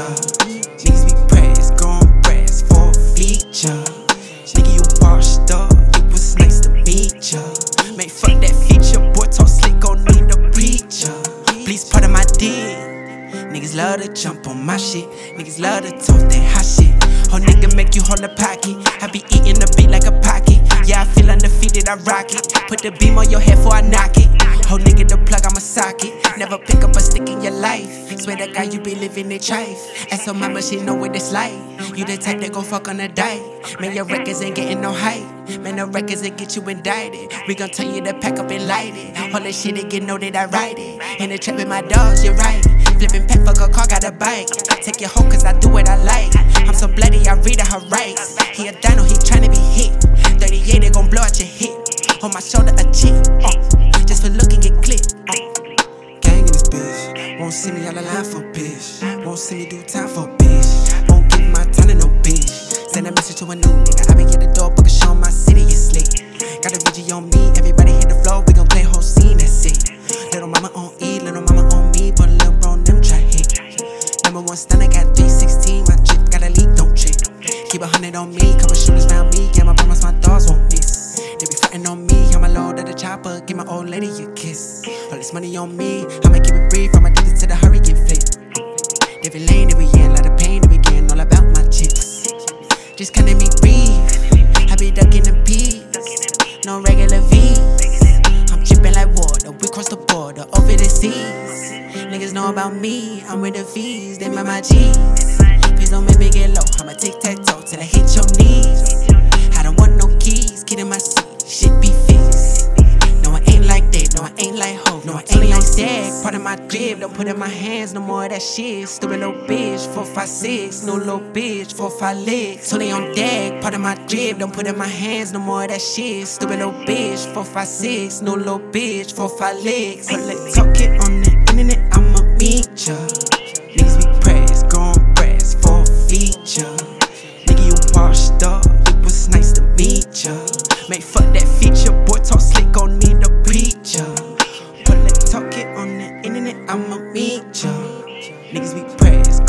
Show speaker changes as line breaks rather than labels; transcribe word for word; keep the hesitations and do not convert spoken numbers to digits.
feature. Niggas be pressed, gon' press for a feature. Nigga, you washed up, it was nice to meet ya. Man, fuck that feature, boy, talk slick, gon' need a preacher. Please pardon my dick. Niggas love to jump on my shit. Niggas love to talk that hot shit. Oh, nigga make you hold a pocket. I be eating the beat like a pocket. Yeah, I feel undefeated, I rock it. Put the beam on your head before I knock it. Oh, nigga, the plug, I'ma socket. Never pick up a stick in your life. Swear to God, you be living it trife. Ask your mama, she know what it's like. You the type that gon' fuck on a diet. Man, your records ain't getting no hype. Man, the records that get you indicted. We gon' tell you to pack up and light it. All that shit again, know that I write it. In the trap with my dogs, you're right. Flipping pack, fuck a car, got a bike. Take your hoe, cause I do what I like. I'm so bloody, I read her rights. He a dino, he tryna be hit. thirty-eight, they gon' blow out your hip. On my shoulder, a chick. Uh, just for looking, get clipped. Uh. Gang in this bitch. Won't see me out of line for bitch. Won't see me do time for bitch. Won't give my time to no bitch. Send a message to a new nigga. I be at the door, book a show, my city is slick. Got a Reggie on me, everybody hit the floor. We gon' play whole scene, that's it. Little mama on E, little mama on me, but little bro, them try hit. Number one stunner, got three sixteen, my drip got a leak, don't trip. Keep a hundred on me, couple shooters round me, yeah, my promise my dogs won't miss. They be frontin' on me, I'm a load of the chopper, give my old lady a kiss. All this money on me, I'ma keep it brief, I'ma do this to the hurricane flip. Different lane that we in, lot of pain that we getting, all about my chips. Just kinda me breathe, I be ducking the peas, no regular V's. I'm dripping like water, we cross the border, over the seas. Niggas know about me, I'm with the V's, they my my G's. Please don't make me get low, I'ma tic-tac-toe till I hit your knees. I don't want no keys, get in my seat, shit be fixed. No, I ain't like that, no, I ain't like hope, no, I ain't like that. Part of my drip, don't put in my hands, no more of that shit. Stupid little bitch, four, five, six, no little bitch, four, five legs. So they on deck, part of my drip, don't put in my hands, no more of that shit. Stupid little bitch, four, five, six, no little bitch, four, five legs. So let's talk it on the internet, I'ma meet ya. Niggas be pressed, gon' press for a feature. Nigga, you washed up, it was nice to meet ya. Man, fuck that feature, boy, talk slick, gon' need a preacher. But let's talk it on the internet, I'ma meet ya. Niggas be pressed,